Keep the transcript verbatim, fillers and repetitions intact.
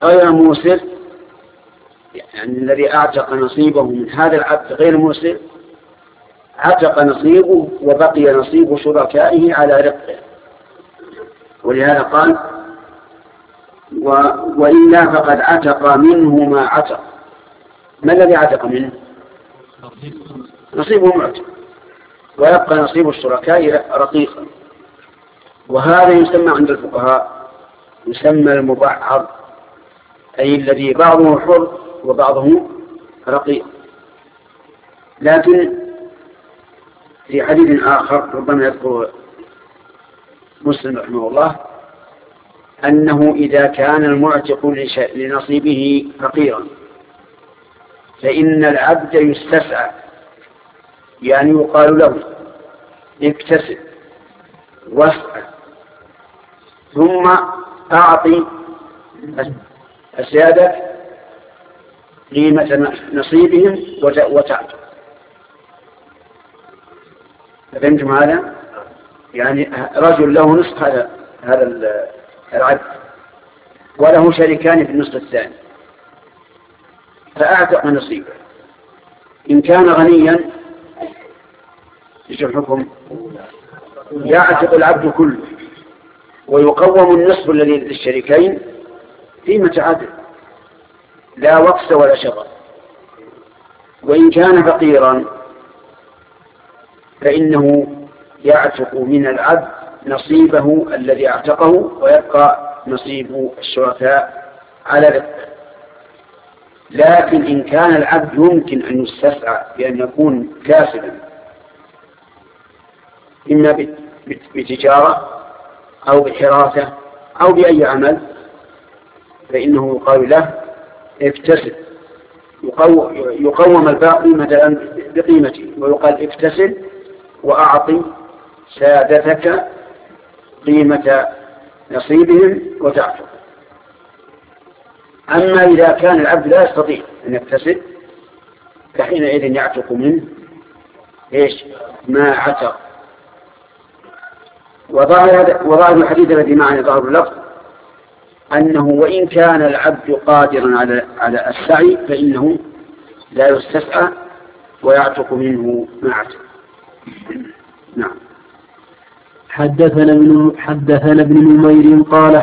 غير موسر يعني الذي أعتق نصيبه من هذا العبد غير موسر عتق نصيبه وبقي نصيب شركائه على رقه، ولهذا قال و... وإلا فقد عتق منه ما عتق. ما الذي عتق منه؟ نصيبه معتق، ويبقى نصيب الشركاء رقيقا. وهذا يسمى عند الفقهاء يسمى المبعض، أي الذي بعضه حر وبعضه رقيق. لكن في حديث آخر ربما يذكر مسلم رحمه الله أنه إذا كان المعتق لنصيبه فقيرا فإن العبد يستسعى، يعني يقال له اكتسب واسعى ثم أعطي السيادة قيمة نصيبهم وتعطي. فهمتم هذا؟ يعني رجل له نصف هذا هذا العبد وله شريكان في النصف الثاني فأعتق نصيبه. إن كان غنيا ايش الحكم؟ يعتق العبد كله ويقوم النصف الذي للشريكين قيمة عدل لا وقس ولا شغل. وإن كان فقيرا فإنه يعتق من العبد نصيبه الذي اعتقه ويبقى نصيب الشركاء على رقه. لكن إن كان العبد يمكن أن يستسعى بأن يكون كاسبا إما بتجارة أو بحراسة أو بأي عمل فإنه يقال له اكتسب، يقوم الباقي مثلا بقيمته ويقال اكتسب وأعطي سادتك قيمة نصيبهم وتعتق. أما إذا كان العبد لا يستطيع أن يكتسب فحينئذ يعتق منه إيش ما عتق. وظاهر الحديث الذي معنا ظاهر اللفظ أنه وإن كان العبد قادرا على على السعي فإنه لا يستسعى ويعتق منه ما عتق. نعم. حدثنا ابن حدثنا ابن نمير قال